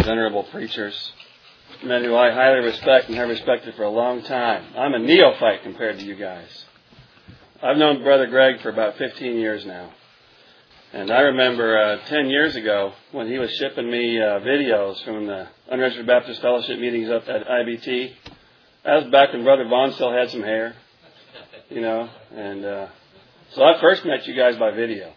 venerable preachers, men who I highly respect and have respected for a long time. I'm a neophyte compared to you guys. I've known Brother Greg for about 15 years now. And I remember 10 years ago when he was shipping me videos from the Unregistered Baptist Fellowship meetings up at IBT. That was back when Brother Vaughn still had some hair, and so I first met you guys by video.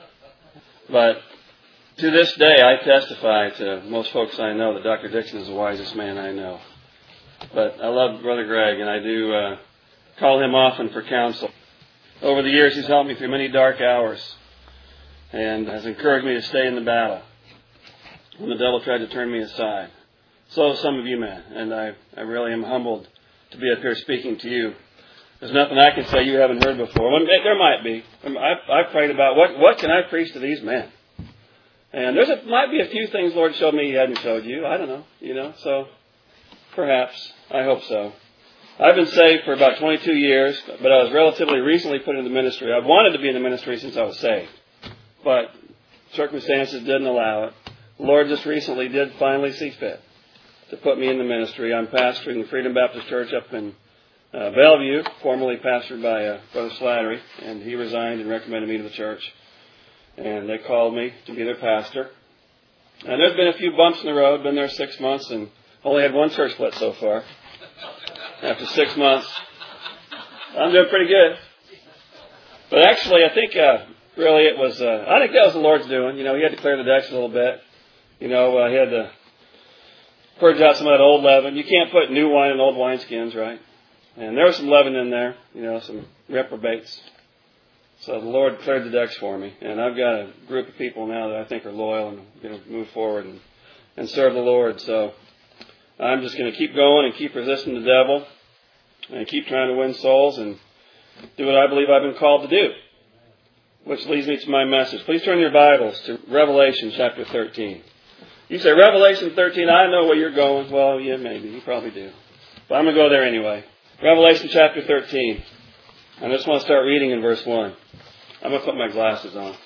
But to this day, I testify to most folks I know that Dr. Dixon is the wisest man I know. But I love Brother Greg, and I do call him often for counsel. Over the years, he's helped me through many dark hours and has encouraged me to stay in the battle when the devil tried to turn me aside. So have some of you men, and I really am humbled to be up here speaking to you. There's nothing I can say you haven't heard before. Well, there might be. I've prayed about what can I preach to these men? And might be a few things the Lord showed me He hadn't showed you. I don't know, so perhaps. I hope so. I've been saved for about 22 years, but I was relatively recently put into the ministry. I've wanted to be in the ministry since I was saved, but circumstances didn't allow it. The Lord just recently did finally see fit to put me in the ministry. I'm pastoring the Freedom Baptist Church up in Bellevue, formerly pastored by Brother Slattery, and he resigned and recommended me to the church. And they called me to be their pastor. And there's been a few bumps in the road. Been there 6 months and only had one church split so far. After 6 months, I'm doing pretty good. But actually, I think really it was. I think that was the Lord's doing. He had to clear the decks a little bit. He had to purge out some of that old leaven. You can't put new wine in old wineskins, right? And there was some leaven in there, some reprobates. So the Lord cleared the decks for me. And I've got a group of people now that I think are loyal and going to move forward and serve the Lord. So I'm just going to keep going and keep resisting the devil and keep trying to win souls and do what I believe I've been called to do. Which leads me to my message. Please turn your Bibles to Revelation chapter 13. You say, Revelation 13, I know where you're going. Well, yeah, maybe. You probably do. But I'm going to go there anyway. Revelation chapter 13. I just want to start reading in verse 1. I'm going to put my glasses on.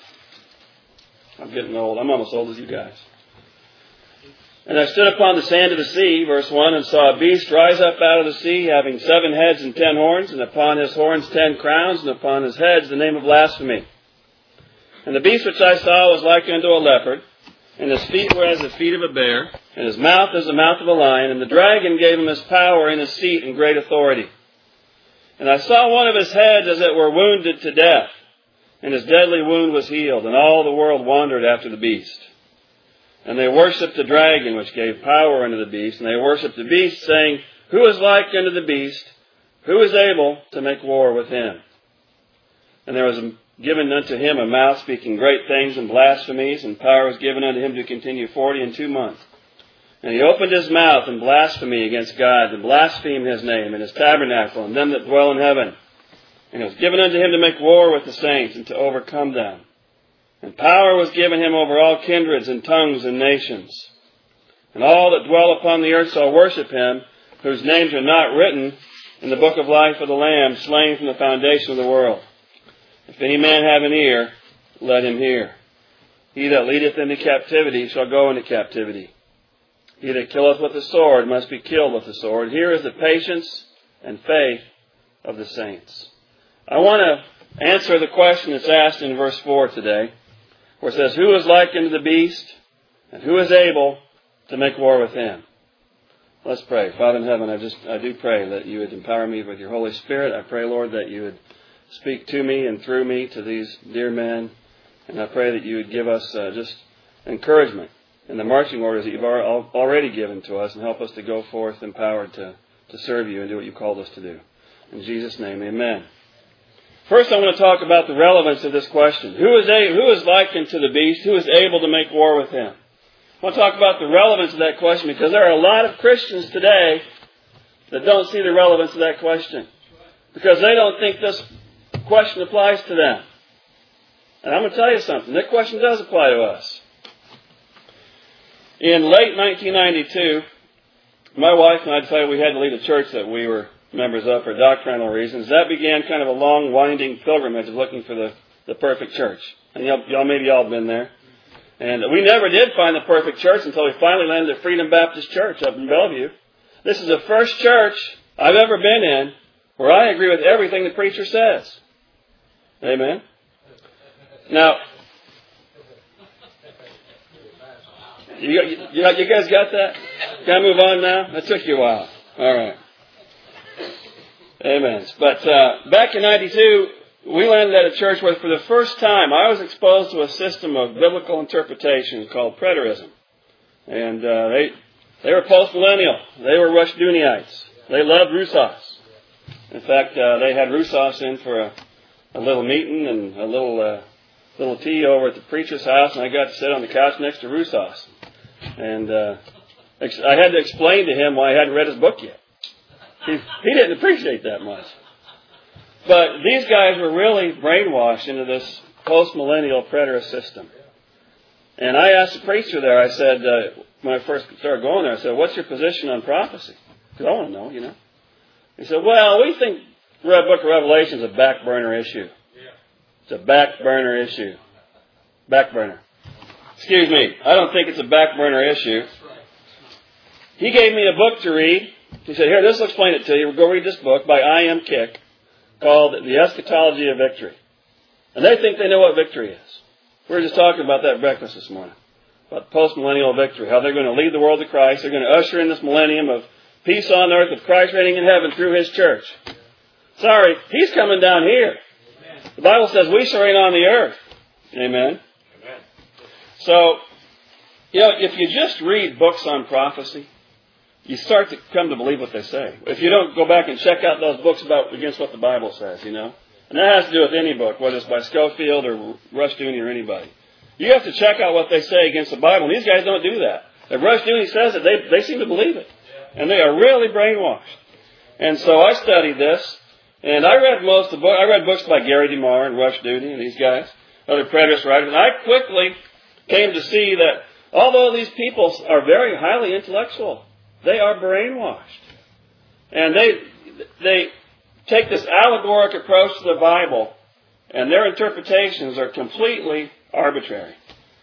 I'm getting old. I'm almost old as you guys. And I stood upon the sand of the sea, verse 1, and saw a beast rise up out of the sea, having 7 heads and 10 horns, and upon his horns 10 crowns, and upon his heads the name of blasphemy. And the beast which I saw was like unto a leopard, and his feet were as the feet of a bear, and his mouth as the mouth of a lion, and the dragon gave him his power and his seat and great authority. And I saw one of his heads as it were wounded to death, and his deadly wound was healed, and all the world wandered after the beast. And they worshipped the dragon, which gave power unto the beast, and they worshipped the beast, saying, Who is like unto the beast? Who is able to make war with him? And there was given unto him a mouth speaking great things and blasphemies, and power was given unto him to continue 42 months. And he opened his mouth in blasphemy against God, to blaspheme his name and his tabernacle, and them that dwell in heaven. And it was given unto him to make war with the saints, and to overcome them. And power was given him over all kindreds and tongues and nations. And all that dwell upon the earth shall worship him, whose names are not written in the book of life of the Lamb, slain from the foundation of the world. If any man have an ear, let him hear. He that leadeth into captivity shall go into captivity. He that killeth with the sword must be killed with the sword. Here is the patience and faith of the saints. I want to answer the question that's asked in verse 4 today, where it says, Who is like unto the beast, and who is able to make war with him? Let's pray. Father in heaven, I do pray that you would empower me with your Holy Spirit. I pray, Lord, that you would speak to me and through me to these dear men. And I pray that you would give us just encouragement in the marching orders that you've already given to us, and help us to go forth empowered to serve you and do what you called us to do. In Jesus' name, amen. First, I want to talk about the relevance of this question. Who is like unto the beast? Who is able to make war with him? I want to talk about the relevance of that question, because there are a lot of Christians today that don't see the relevance of that question, because they don't think this question applies to them. And I'm going to tell you something. That question does apply to us. In late 1992, my wife and I decided we had to leave a church that we were members of for doctrinal reasons. That began kind of a long, winding pilgrimage of looking for the perfect church. And maybe y'all have been there. And we never did find the perfect church until we finally landed at Freedom Baptist Church up in Bellevue. This is the first church I've ever been in where I agree with everything the preacher says. Amen. Now, you guys got that? Can I move on now? That took you a while. All right. Amen. But back in 92, we landed at a church where for the first time I was exposed to a system of biblical interpretation called preterism. And they were post-millennial. They were Rushdooniites. They loved Roussos. In fact, they had Roussos in for a little meeting and a little tea over at the preacher's house, and I got to sit on the couch next to Roussos. And I had to explain to him why I hadn't read his book yet. He didn't appreciate that much. But these guys were really brainwashed into this post-millennial preterist system. And I asked the preacher there, I said, when I first started going there, I said, what's your position on prophecy? Because I want to know, you know. He said, well, we think the book of Revelation is a back burner issue. It's a back burner issue. Back burner. Excuse me, I don't think it's a back burner issue. He gave me a book to read. He said, here, this will explain it to you. We'll go read this book by I.M. Kick called The Eschatology of Victory. And they think they know what victory is. We were just talking about that at breakfast this morning. About post-millennial victory. How they're going to lead the world to Christ. They're going to usher in this millennium of peace on earth with Christ reigning in heaven through His church. Sorry, He's coming down here. The Bible says we shall reign on the earth. Amen. So, you know, if you just read books on prophecy, you start to come to believe what they say. If you don't go back and check out those books against what the Bible says, you know. And that has to do with any book, whether it's by Schofield or Rushdoony or anybody. You have to check out what they say against the Bible. And these guys don't do that. If Rushdoony says it, they seem to believe it. And they are really brainwashed. And so I studied this. And I read most of the books. I read books by Gary DeMar and Rushdoony and these guys, other preterist writers. And I quickly came to see that although these people are very highly intellectual, they are brainwashed. And they take this allegoric approach to the Bible, and their interpretations are completely arbitrary.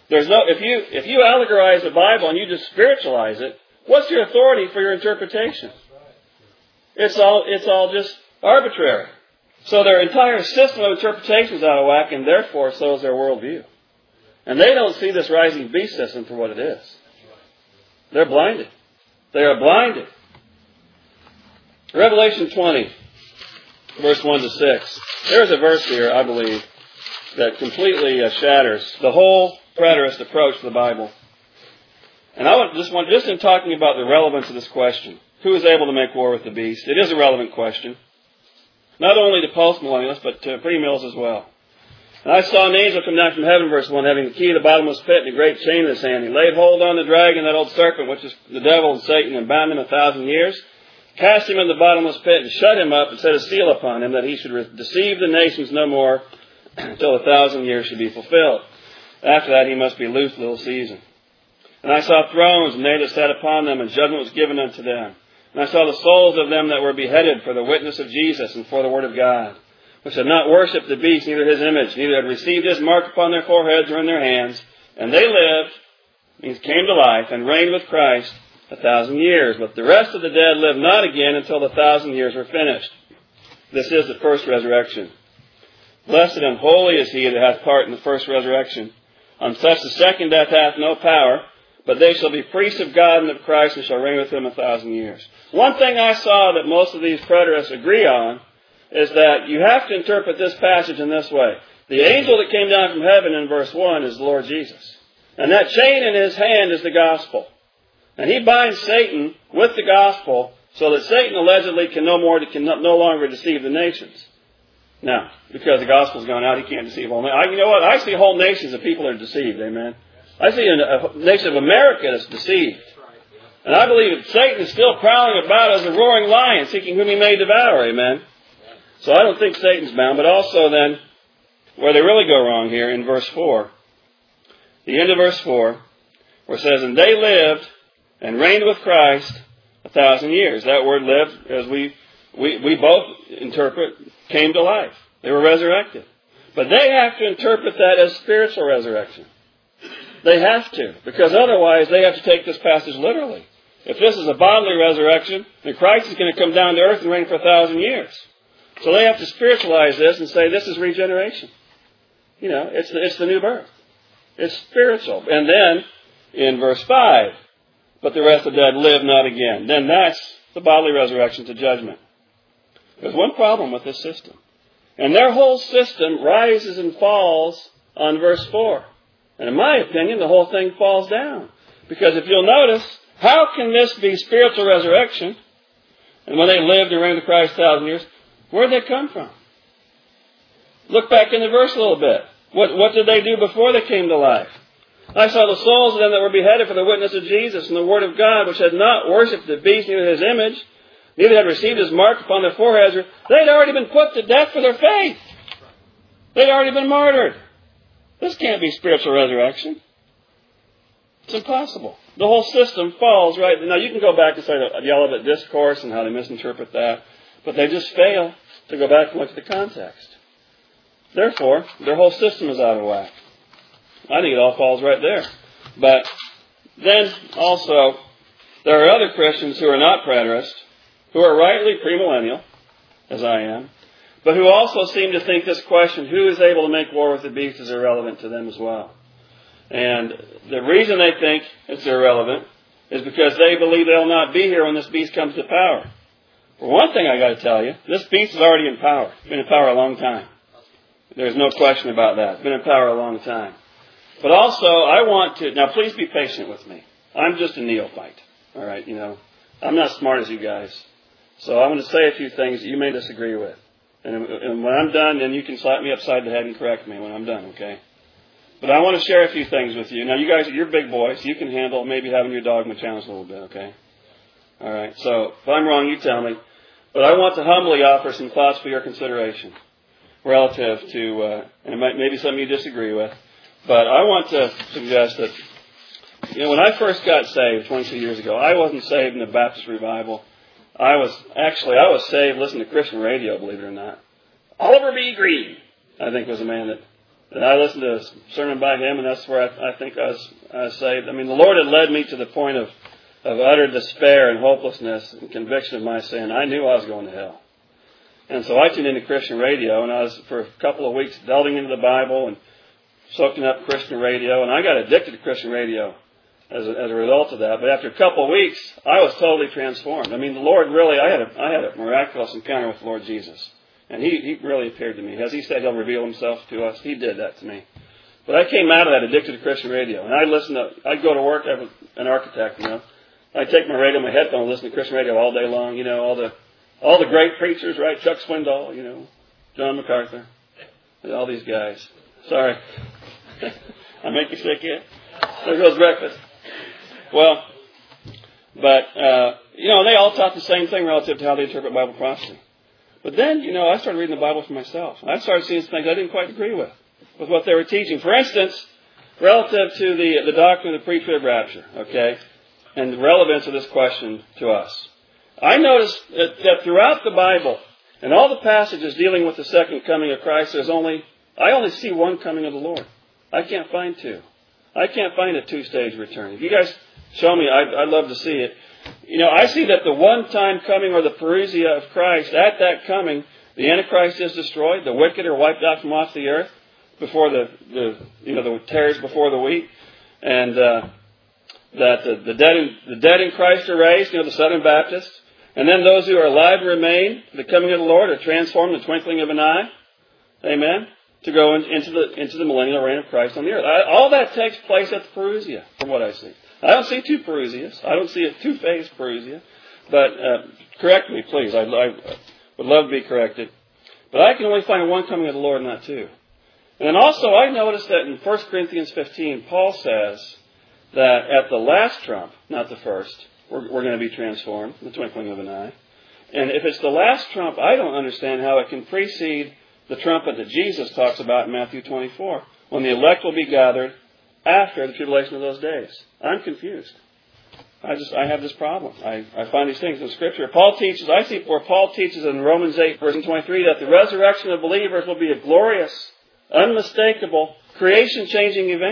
If you allegorize the Bible and you just spiritualize it, what's your authority for your interpretation? It's all just arbitrary. So their entire system of interpretation is out of whack, and therefore so is their worldview. And they don't see this rising beast system for what it is. They're blinded. They are blinded. Revelation 20, verse 1 to 6. There's a verse here, I believe, that completely shatters the whole preterist approach to the Bible. And just in talking about the relevance of this question, who is able to make war with the beast? It is a relevant question. Not only to post-millennialists, but to premills as well. And I saw an angel come down from heaven, verse 1, having the key of the bottomless pit and a great chain in his hand. He laid hold on the dragon, that old serpent, which is the devil and Satan, and bound him 1,000 years, cast him in the bottomless pit, and shut him up, and set a seal upon him, that he should deceive the nations no more, until 1,000 years should be fulfilled. After that he must be loosed a little season. And I saw thrones, and they that sat upon them, and judgment was given unto them. And I saw the souls of them that were beheaded for the witness of Jesus and for the word of God, which had not worshipped the beast, neither his image, neither had received his mark upon their foreheads or in their hands. And they lived, means came to life, and reigned with Christ 1,000 years. But the rest of the dead lived not again until the 1,000 years were finished. This is the first resurrection. Blessed and holy is he that hath part in the first resurrection. On such the second death hath no power, but they shall be priests of God and of Christ, and shall reign with him 1,000 years. One thing I saw that most of these preterists agree on is that you have to interpret this passage in this way. The angel that came down from heaven in verse 1 is the Lord Jesus. And that chain in his hand is the gospel. And he binds Satan with the gospel so that Satan allegedly can no longer deceive the nations. Now, because the gospel's gone out, he can't deceive all nations. You know what? I see whole nations of people that are deceived. Amen. I see a nation of America that's deceived. And I believe that Satan is still prowling about as a roaring lion, seeking whom he may devour. Amen. So I don't think Satan's bound. But also then, where they really go wrong here, in verse 4, the end of verse 4, where it says, and they lived and reigned with Christ 1,000 years. That word lived, as we both interpret, came to life. They were resurrected. But they have to interpret that as spiritual resurrection. They have to, because otherwise they have to take this passage literally. If this is a bodily resurrection, then Christ is going to come down to earth and reign for 1,000 years. So they have to spiritualize this and say this is regeneration. You know, it's the new birth. It's spiritual. And then, in verse 5, but the rest of the dead live not again. Then that's the bodily resurrection to judgment. There's one problem with this system. And their whole system rises and falls on verse 4. And in my opinion, the whole thing falls down. Because if you'll notice, how can this be spiritual resurrection? And when they lived and reigned with Christ 1,000 years, where did they come from? Look back in the verse a little bit. What did they do before they came to life? I saw the souls of them that were beheaded for the witness of Jesus and the word of God, which had not worshipped the beast neither his image, neither had received his mark upon their foreheads. They'd already been put to death for their faith. They'd already been martyred. This can't be spiritual resurrection. It's impossible. The whole system falls right. Now you can go back and say the Olivet Discourse and how they misinterpret that, but they just fail to go back and look at the context. Therefore, their whole system is out of whack. I think it all falls right there. But then also, there are other Christians who are not preterist, who are rightly premillennial, as I am, but who also seem to think this question, who is able to make war with the beast, is irrelevant to them as well. And the reason they think it's irrelevant is because they believe they'll not be here when this beast comes to power. For one thing I got to tell you, this beast is already in power. It's been in power a long time. There's no question about that. It's been in power a long time. But also, I want to, now please be patient with me. I'm just a neophyte. All right, you know, I'm not as smart as you guys. So I'm going to say a few things that you may disagree with. And when I'm done, then you can slap me upside the head and correct me when I'm done, okay? But I want to share a few things with you. Now, you guys, you're big boys. You can handle maybe having your dogma challenged a little bit, okay? All right, so if I'm wrong, you tell me. But I want to humbly offer some thoughts for your consideration relative to, and maybe some you disagree with. But I want to suggest that, you know, when I first got saved 22 years ago, I wasn't saved in the Baptist revival. I was saved listening to Christian radio, believe it or not. Oliver B. Green, I think, was a man that I listened to a sermon by him, and that's where I think I was saved. I mean, the Lord had led me to the point of utter despair and hopelessness and conviction of my sin. I knew I was going to hell. And so I tuned into Christian radio, and I was, for a couple of weeks, delving into the Bible and soaking up Christian radio, and I got addicted to Christian radio as a result of that. But after a couple of weeks, I was totally transformed. I mean, the Lord really, I had a miraculous encounter with the Lord Jesus. And He really appeared to me. As He said He'll reveal Himself to us, He did that to me. But I came out of that addicted to Christian radio. And I'd go to work, I was an architect, you know. I'd take my radio, my headphones, listen to Christian radio all day long, you know, all the great preachers, right? Chuck Swindoll, you know, John MacArthur, all these guys. Sorry. I make you sick yet? There goes breakfast. Well, but, you know, they all taught the same thing relative to how they interpret Bible prophecy. But then, you know, I started reading the Bible for myself. I started seeing some things I didn't quite agree with what they were teaching. For instance, relative to the doctrine of the pre-trib rapture, okay, and the relevance of this question to us. I noticed that throughout the Bible, and all the passages dealing with the second coming of Christ, I only see one coming of the Lord. I can't find two. I can't find a two-stage return. If you guys show me, I'd love to see it. You know, I see that the one-time coming, or the parousia of Christ, at that coming, the Antichrist is destroyed, the wicked are wiped out from off the earth before the tares before the wheat, and that the dead in Christ are raised, you know, the Southern Baptists, and then those who are alive and remain, the coming of the Lord, are transformed in the twinkling of an eye. Amen. To go into the millennial reign of Christ on the earth. All that takes place at the parousia, from what I see. I don't see two parousias. I don't see a two-phase parousia. But correct me, please. I would love to be corrected. But I can only find one coming of the Lord, not two. And then also, I noticed that in 1 Corinthians 15, Paul says that at the last trump, not the first, we're going to be transformed in the twinkling of an eye. And if it's the last trump, I don't understand how it can precede the trumpet that Jesus talks about in Matthew 24, when the elect will be gathered after the tribulation of those days. I'm confused. I have this problem. I find these things in Scripture. I see where Paul teaches in Romans 8, verse 23, that the resurrection of believers will be a glorious, unmistakable, creation-changing event.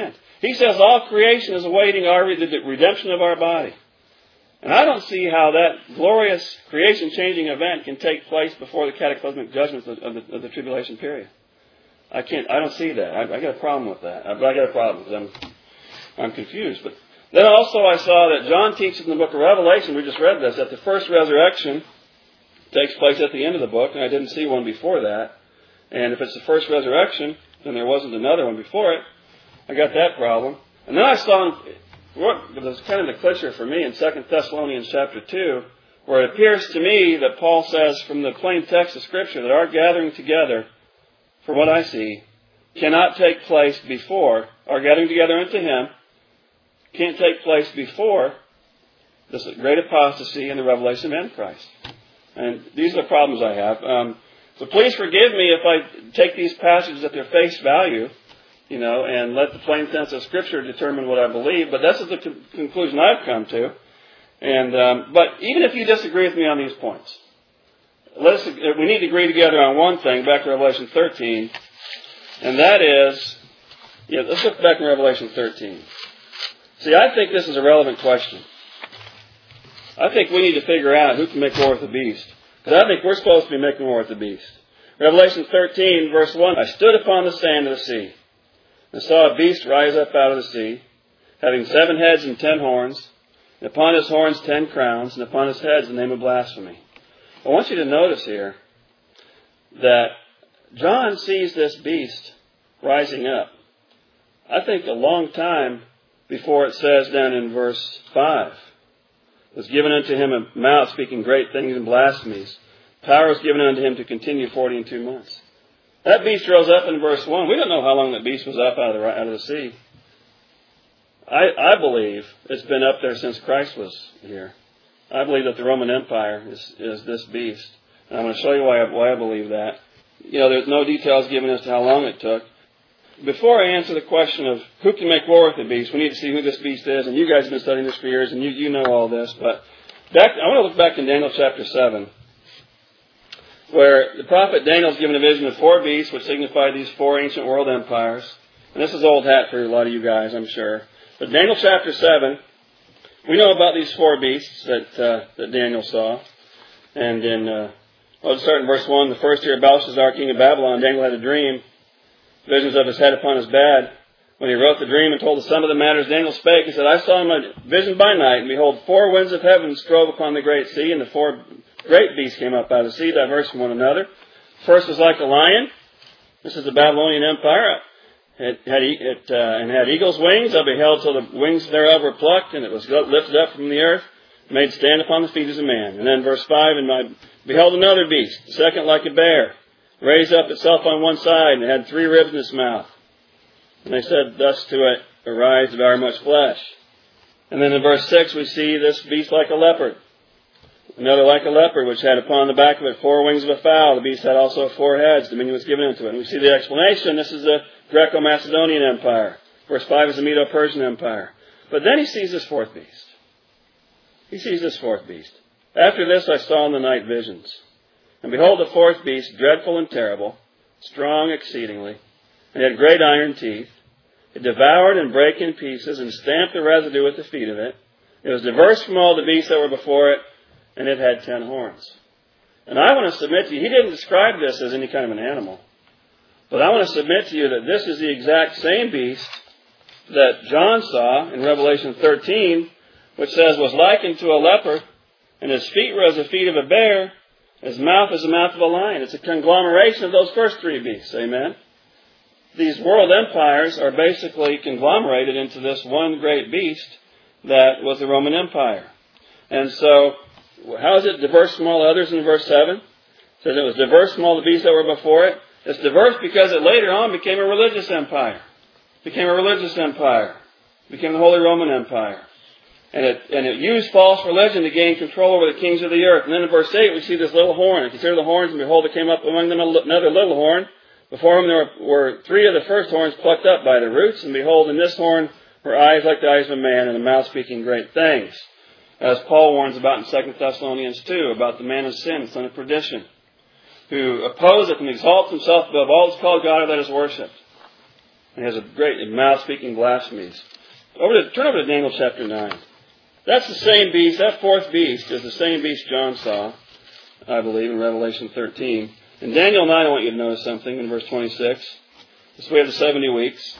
He says all creation is awaiting the redemption of our body. And I don't see how that glorious creation-changing event can take place before the cataclysmic judgments of the tribulation period. I don't see that. I got a problem with that. I got a problem because I'm confused. But then also I saw that John teaches in the book of Revelation, we just read this, that the first resurrection takes place at the end of the book, and I didn't see one before that. And if it's the first resurrection, then there wasn't another one before it. I got that problem. And then I saw, what was kind of the clincher for me in 2 Thessalonians chapter 2, where it appears to me that Paul says from the plain text of Scripture that our gathering together, for what I see, cannot take place before, our gathering together unto Him, can't take place before this great apostasy and the revelation of Antichrist. And these are the problems I have. So please forgive me if I take these passages at their face value, and let the plain sense of Scripture determine what I believe. But that's the conclusion I've come to. And but even if you disagree with me on these points, we need to agree together on one thing. Back to Revelation 13, and that is, let's look back in Revelation 13. See, I think this is a relevant question. I think we need to figure out who can make war with the beast, because I think we're supposed to be making war with the beast. Revelation 13, verse 1: I stood upon the sand of the sea, and saw a beast rise up out of the sea, having 7 heads and 10 horns, and upon his horns 10 crowns, and upon his heads the name of blasphemy. I want you to notice here that John sees this beast rising up, I think, a long time before it says down in verse 5. It was given unto him a mouth speaking great things and blasphemies. Power was given unto him to continue 42 months. That beast rose up in verse 1. We don't know how long that beast was up out of the sea. I believe it's been up there since Christ was here. I believe that the Roman Empire is this beast. And I'm going to show you why I believe that. There's no details given as to how long it took. Before I answer the question of who can make war with the beast, we need to see who this beast is. And you guys have been studying this for years, and you know all this. But I want to look back in Daniel chapter 7, where the prophet Daniel is given a vision of 4 beasts, which signify these 4 ancient world empires. And this is old hat for a lot of you guys, I'm sure. But Daniel chapter 7, we know about these 4 beasts that Daniel saw. And I'll start in verse 1. The first year of Belshazzar, king of Babylon, Daniel had a dream, visions of his head upon his bed. When he wrote the dream and told the sum of the matters, Daniel spake. He said, I saw in my vision by night, and behold, 4 winds of heaven strove upon the great sea, and the 4 great beasts came up out of the sea, diverse from one another. First was like a lion. This is the Babylonian Empire. It had eagle's wings. I beheld till the wings thereof were plucked, and it was lifted up from the earth, made stand upon the feet as a man. And then verse 5, and I beheld another beast, the second like a bear, raised up itself on one side, and it had 3 ribs in its mouth. And they said thus to it, Arise, devour much flesh. And then in verse 6 we see this beast like a leopard. Another like a leopard, which had upon the back of it 4 wings of a fowl. The beast had also 4 heads. Dominion was given unto it. And we see the explanation. This is the Greco-Macedonian Empire. Verse 5 is the Medo-Persian Empire. But then he sees this 4th beast. He sees this 4th beast. After this I saw in the night visions. And behold, the 4th beast, dreadful and terrible, strong exceedingly, and had great iron teeth. It devoured and brake in pieces, and stamped the residue with the feet of it. It was diverse from all the beasts that were before it, and it had 10 horns. And I want to submit to you, he didn't describe this as any kind of an animal. But I want to submit to you that this is the exact same beast that John saw in Revelation 13, which says, was likened to a leopard, and his feet were as the feet of a bear, his mouth is the mouth of a lion. It's a conglomeration of those first 3 beasts. Amen? These world empires are basically conglomerated into this one great beast that was the Roman Empire. And so, how is it diverse from all the others in verse 7? It says it was diverse from all the beasts that were before it. It's diverse because it later on became a religious empire. Became the Holy Roman Empire. And it used false religion to gain control over the kings of the earth. And then in verse 8 we see this little horn. And consider the horns, and behold, there came up among them another little horn. Before him there were 3 of the first horns plucked up by the roots. And behold, in this horn were eyes like the eyes of a man, and a mouth speaking great things. As Paul warns about in 2 Thessalonians 2, about the man of sin, son of perdition, who opposeth and exalts himself above all that's called God or that is worshipped. He has a great mouth speaking blasphemies. Turn over to Daniel chapter 9. That's the same beast. That fourth beast is the same beast John saw, I believe, in Revelation 13. In Daniel 9, I want you to notice something in verse 26. This we have the 70 weeks.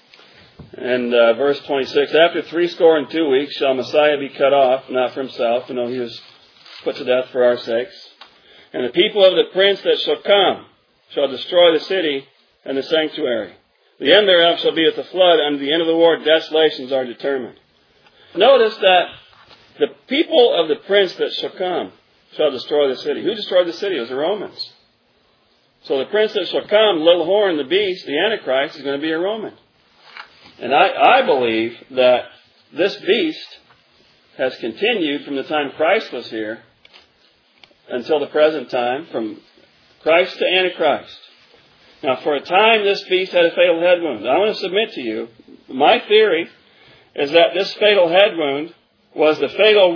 And verse 26, after 62 weeks shall Messiah be cut off, not for himself, he was put to death for our sakes. And the people of the prince that shall come shall destroy the city and the sanctuary. The end thereof shall be at the flood, and the end of the war desolations are determined. Notice that the people of the prince that shall come shall destroy the city. Who destroyed the city? It was the Romans. So the prince that shall come, the little horn, the beast, the Antichrist, is going to be a Roman. And I believe that this beast has continued from the time Christ was here until the present time, from Christ to Antichrist. Now, for a time, this beast had a fatal head wound. I want to submit to you, my theory is that this fatal head wound was the fatal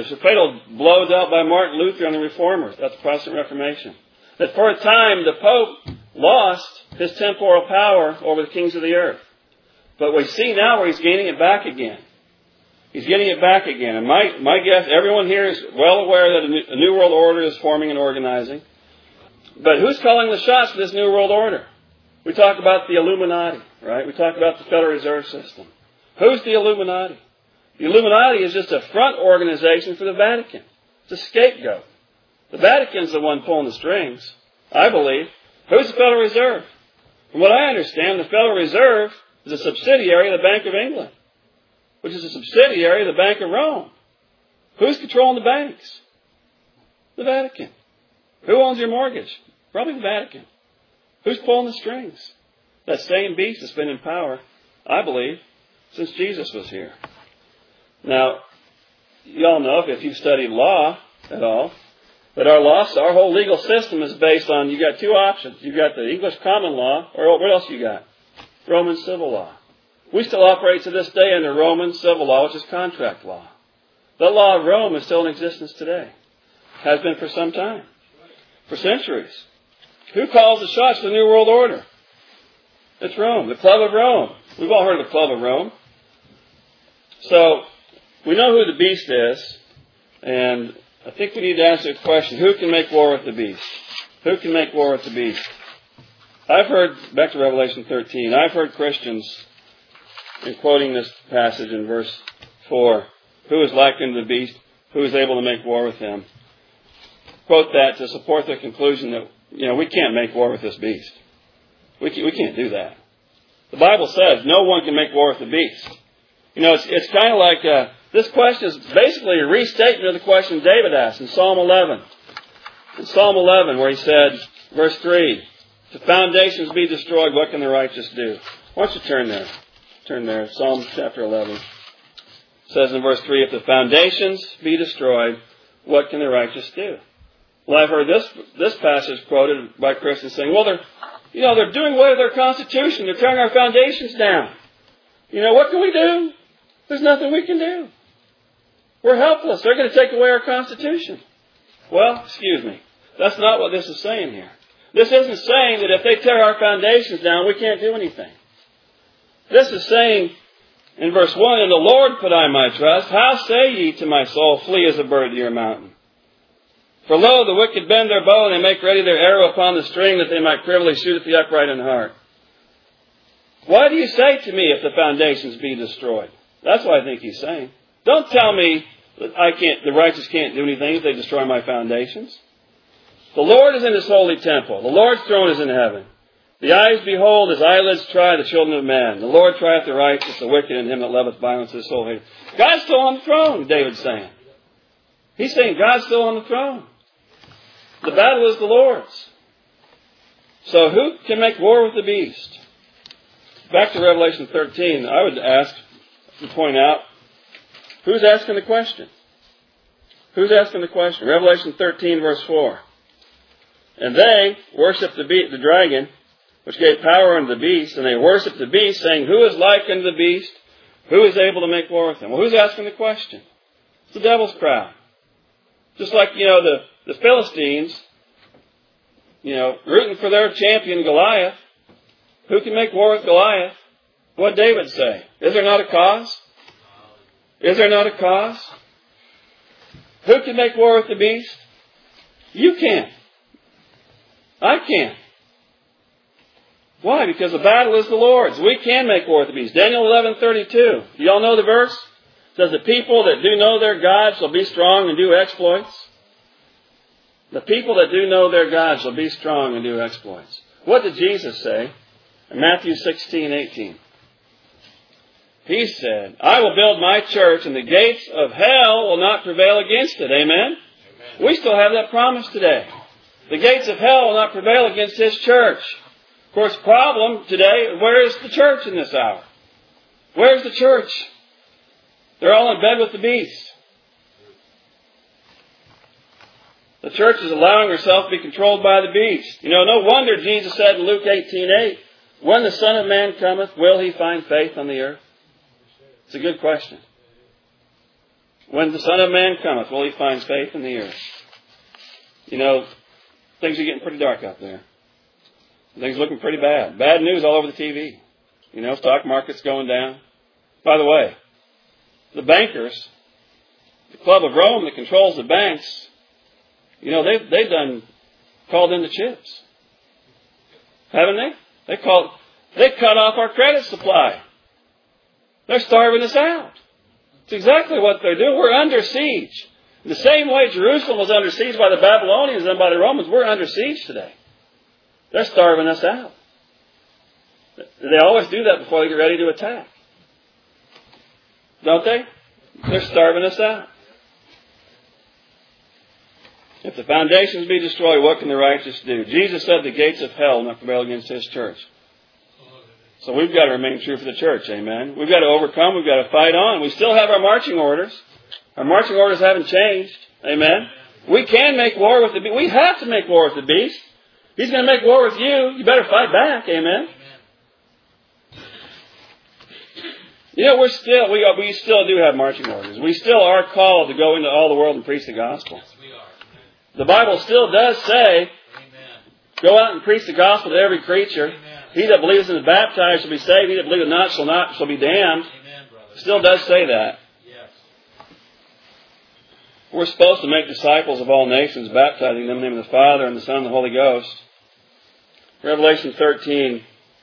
blow dealt by Martin Luther on the Reformers. That's the Protestant Reformation. That for a time, the Pope lost his temporal power over the kings of the earth. But we see now where he's gaining it back again. He's getting it back again. And my guess, everyone here is well aware that a new world order is forming and organizing. But who's calling the shots for this new world order? We talk about the Illuminati, right? We talk about the Federal Reserve System. Who's the Illuminati? The Illuminati is just a front organization for the Vatican. It's a scapegoat. The Vatican's the one pulling the strings, I believe. Who's the Federal Reserve? From what I understand, the Federal Reserve is a subsidiary of the Bank of England, which is a subsidiary of the Bank of Rome. Who's controlling the banks? The Vatican. Who owns your mortgage? Probably the Vatican. Who's pulling the strings? That same beast has been in power, I believe, since Jesus was here. Now, you all know, if you've studied law at all, that our whole legal system is based on, you got two options. You've got the English common law, or what else you got? Roman civil law. We still operate to this day under Roman civil law, which is contract law. The law of Rome is still in existence today. Has been for some time. For centuries. Who calls the shots for the New World Order? It's Rome. The Club of Rome. We've all heard of the Club of Rome. So, we know who the beast is. And I think we need to ask the question, who can make war with the beast? Who can make war with the beast? I've heard, back to Revelation 13, I've heard Christians, in quoting this passage in verse 4, who is likened to the beast, who is able to make war with him, quote that to support their conclusion that, we can't make war with this beast. We can't do that. The Bible says no one can make war with the beast. It's kind of like, this question is basically a restatement of the question David asked in Psalm 11. In Psalm 11, where he said, verse 3, if the foundations be destroyed, what can the righteous do? Why don't you turn there? Turn there. Psalm chapter 11. It says in verse 3, if the foundations be destroyed, what can the righteous do? Well, I've heard this passage quoted by Christians saying, well, they're doing away with our Constitution. They're tearing our foundations down. What can we do? There's nothing we can do. We're helpless. They're going to take away our Constitution. Well, excuse me. That's not what this is saying here. This isn't saying that if they tear our foundations down, we can't do anything. This is saying in verse 1, in the Lord put I my trust. How say ye to my soul, flee as a bird to your mountain? For lo, the wicked bend their bow, and they make ready their arrow upon the string, that they might privily shoot at the upright in heart. Why do you say to me, if the foundations be destroyed? That's what I think he's saying. Don't tell me that the righteous can't do anything if they destroy my foundations. The Lord is in his holy temple. The Lord's throne is in heaven. The eyes behold, his eyelids try the children of man. The Lord trieth the righteous, the wicked, and him that loveth violence his soul hateth. God's still on the throne, David's saying. He's saying God's still on the throne. The battle is the Lord's. So who can make war with the beast? Back to Revelation 13, I would ask to point out, who's asking the question? Who's asking the question? Revelation 13, verse 4. And they worshiped the dragon, which gave power unto the beast, and they worshiped the beast, saying, who is like unto the beast? Who is able to make war with him? Well, who's asking the question? It's the devil's crowd. Just like, the Philistines, rooting for their champion Goliath. Who can make war with Goliath? What did David say? Is there not a cause? Is there not a cause? Who can make war with the beast? You can. I can. Why? Because the battle is the Lord's. We can make war with the beast. Daniel 11:32. You all know the verse? It says, the people that do know their God shall be strong and do exploits. The people that do know their God shall be strong and do exploits. What did Jesus say in Matthew 16:18? He said, I will build my church and the gates of hell will not prevail against it. Amen? Amen. We still have that promise today. The gates of hell will not prevail against His church. Of course, problem today, where is the church in this hour? Where's the church? They're all in bed with the beast. The church is allowing herself to be controlled by the beast. You know, no wonder Jesus said in Luke 18:8, when the Son of Man cometh, will He find faith on the earth? It's a good question. When the Son of Man cometh, will He find faith in the earth? You know, things are getting pretty dark out there. Things are looking pretty bad. Bad news all over the TV. You know, stock market's going down. By the way, the bankers, the Club of Rome that controls the banks, you know, they've done called in the chips. Haven't they? They cut off our credit supply. They're starving us out. It's exactly what they're doing. We're under siege. The same way Jerusalem was under siege by the Babylonians and by the Romans, we're under siege today. They're starving us out. They always do that before they get ready to attack. Don't they? They're starving us out. If the foundations be destroyed, what can the righteous do? Jesus said the gates of hell will not prevail against His church. So we've got to remain true for the church, amen. We've got to overcome, we've got to fight on. We still have our marching orders. Our marching orders haven't changed, amen. We can make war with the beast. We have to make war with the beast. He's going to make war with you. You better fight back, amen. You know, we still do have marching orders. We still are called to go into all the world and preach the gospel. The Bible still does say, go out and preach the gospel to every creature. He that believes and is baptized shall be saved. He that believeth not shall be damned. Still does say that. We're supposed to make disciples of all nations, baptizing them in the name of the Father and the Son and the Holy Ghost. Revelation 13,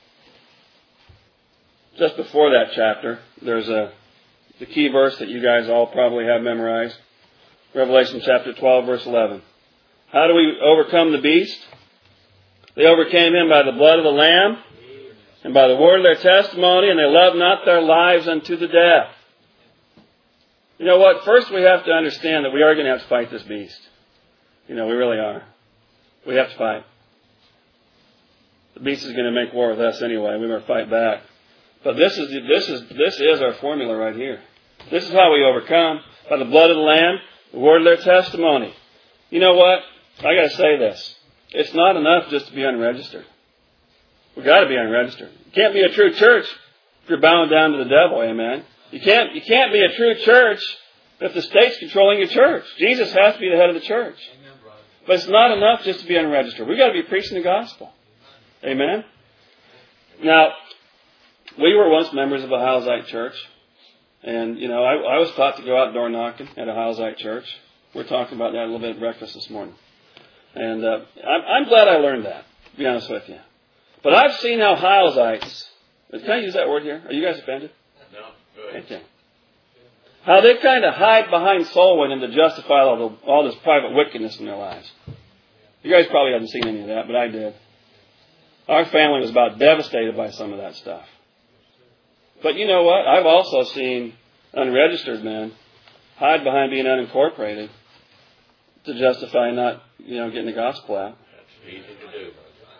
just before that chapter, there's the key verse that you guys all probably have memorized. Revelation chapter 12, verse 11. How do we overcome the beast? They overcame him by the blood of the Lamb and by the word of their testimony, and they loved not their lives unto the death. You know what? First we have to understand that we are going to have to fight this beast. You know, we really are. We have to fight. The beast is going to make war with us anyway. We better fight back. But this is our formula right here. This is how we overcome. By the blood of the Lamb, the word of their testimony. You know what? I got to say this. It's not enough just to be unregistered. We've got to be unregistered. You can't be a true church if you're bound down to the devil, amen. You can't be a true church if the state's controlling your church. Jesus has to be the head of the church. But it's not enough just to be unregistered. We've got to be preaching the gospel. Amen. Now, we were once members of a Howellsite church. And, you know, I was taught to go out door knocking at a Howellsite church. We're talking about that a little bit at breakfast this morning. And I'm glad I learned that, to be honest with you. But I've seen how Howellsites, can I use that word here? Are you guys offended? No. Go ahead. Okay. How they kind of hide behind soul winning to justify all this private wickedness in their lives. You guys probably haven't seen any of that, but I did. Our family was about devastated by some of that stuff. But you know what? I've also seen unregistered men hide behind being unincorporated to justify not, getting the gospel out. That's easy to do.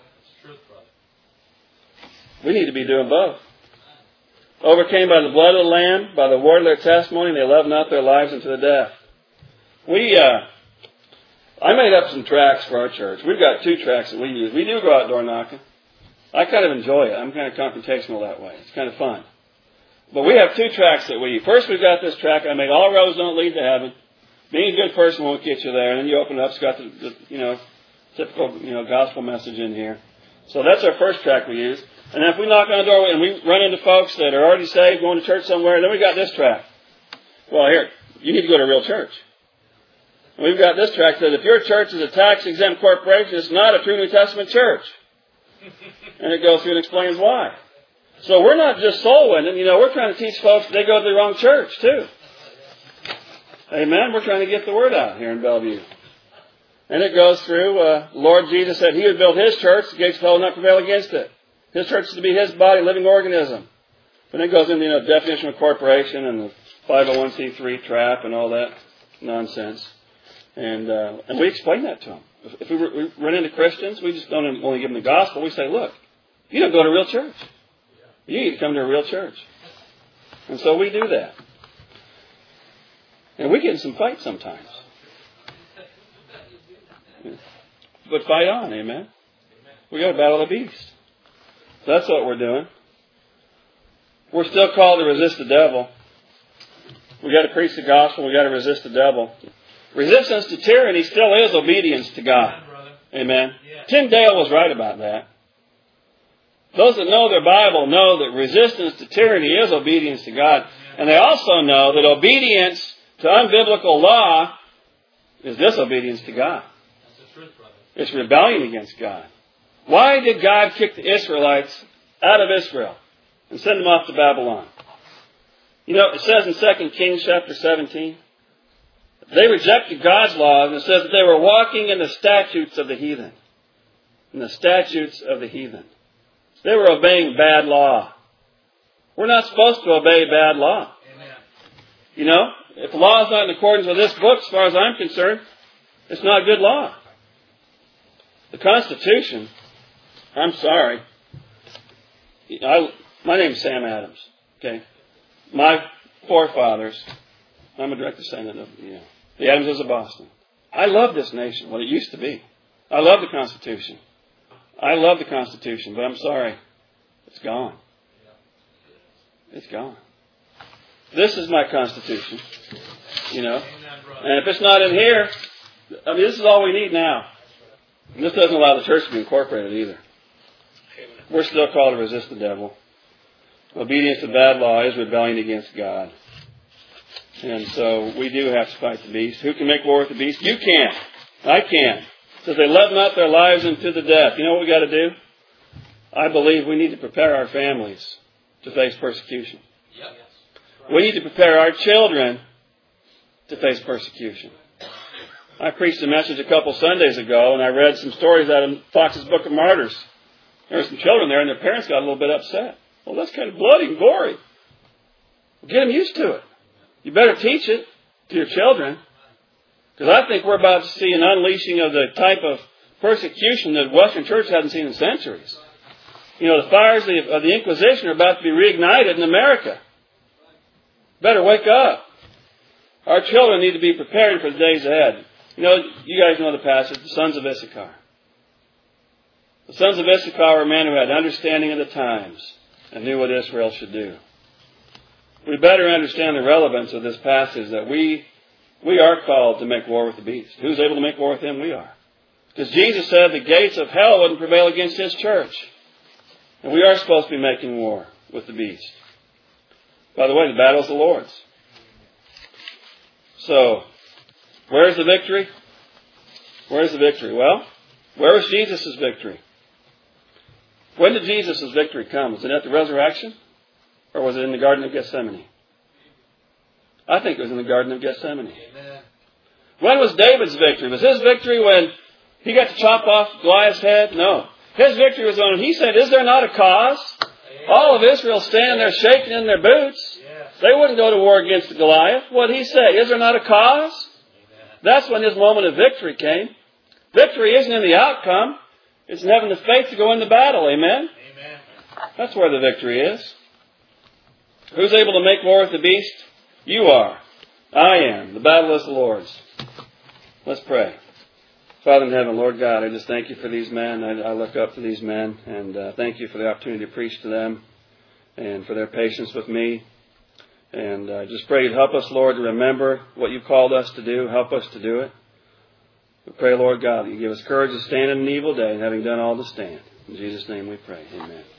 We need to be doing both. Overcame by the blood of the Lamb, by the word of their testimony, and they loved not their lives unto the death. I made up some tracts for our church. We've got 2 tracts that we use. We do go out door knocking. I kind of enjoy it. I'm kind of confrontational that way. It's kind of fun. But we have 2 tracts that we use. First, we've got this tract I made, all roads don't lead to heaven. Being a good person won't get you there. And then you open it up, it's got the typical, gospel message in here. So that's our first tract we use. And if we knock on the door and we run into folks that are already saved, going to church somewhere, then we got this tract. Well, here, you need to go to a real church. And we've got this tract that says if your church is a tax-exempt corporation, it's not a true New Testament church. And it goes through and explains why. So we're not just soul winning. We're trying to teach folks that they go to the wrong church, too. Amen? We're trying to get the word out here in Bellevue. And it goes through, Lord Jesus said He would build His church, the gates of hell will not prevail against it. His church is to be His body, living organism. And it goes into, definition of corporation and the 501c3 trap and all that nonsense. And we explain that to them. If we run into Christians, we just don't only give them the gospel. We say, look, you don't go to a real church. You need to come to a real church. And so we do that. And we get in some fights sometimes. But fight on, amen? We got to battle the beast. That's what we're doing. We're still called to resist the devil. We got to preach the gospel. We got to resist the devil. Resistance to tyranny still is obedience to God. Amen. Tim Dale was right about that. Those that know their Bible know that resistance to tyranny is obedience to God. And they also know that obedience to unbiblical law is disobedience to God. It's rebellion against God. Why did God kick the Israelites out of Israel and send them off to Babylon? It says in 2 Kings chapter 17, they rejected God's laws, and it says that they were walking in the statutes of the heathen. In the statutes of the heathen. They were obeying bad law. We're not supposed to obey bad law. Amen. If the law is not in accordance with this book, as far as I'm concerned, it's not good law. The Constitution, I'm sorry. My name is Sam Adams. Okay, my forefathers. I'm a direct descendant of the Adamses of Boston. I love this nation, what it used to be. I love the Constitution. I love the Constitution, but I'm sorry, it's gone. It's gone. This is my Constitution, And if it's not in here, this is all we need now. And this doesn't allow the church to be incorporated either. We're still called to resist the devil. Obedience to bad law is rebellion against God. And so we do have to fight the beast. Who can make war with the beast? You can. I can. It says they love not their lives unto the death. You know what we got to do? I believe we need to prepare our families to face persecution. We need to prepare our children to face persecution. I preached a message a couple Sundays ago, and I read some stories out of Fox's Book of Martyrs. There were some children there, and their parents got a little bit upset. Well, that's kind of bloody and gory. Get them used to it. You better teach it to your children, because I think we're about to see an unleashing of the type of persecution that Western Church hasn't seen in centuries. The fires of the Inquisition are about to be reignited in America. Better wake up. Our children need to be prepared for the days ahead. You guys know the passage, the sons of Issachar. The sons of Issachar were men who had understanding of the times and knew what Israel should do. We better understand the relevance of this passage, that we are called to make war with the beast. Who's able to make war with him? We are. Because Jesus said the gates of hell wouldn't prevail against His church. And we are supposed to be making war with the beast. By the way, the battle is the Lord's. So, where's the victory? Where's the victory? Well, where was Jesus' victory? When did Jesus' victory come? Was it at the resurrection? Or was it in the Garden of Gethsemane? I think it was in the Garden of Gethsemane. Amen. When was David's victory? Was his victory when he got to chop off Goliath's head? No. His victory was when he said, "Is there not a cause?" All of Israel standing there shaking in their boots. They wouldn't go to war against Goliath. What did he say? Is there not a cause? That's when his moment of victory came. Victory isn't in the outcome. It's in having the faith to go into battle. Amen? Amen. That's where the victory is. Who's able to make war with the beast? You are. I am. The battle is the Lord's. Let's pray. Father in heaven, Lord God, I just thank You for these men. I look up to these men, and thank You for the opportunity to preach to them and for their patience with me. And I just pray You'd help us, Lord, to remember what You called us to do. Help us to do it. We pray, Lord God, that You give us courage to stand in an evil day, and having done all to stand. In Jesus' name we pray. Amen.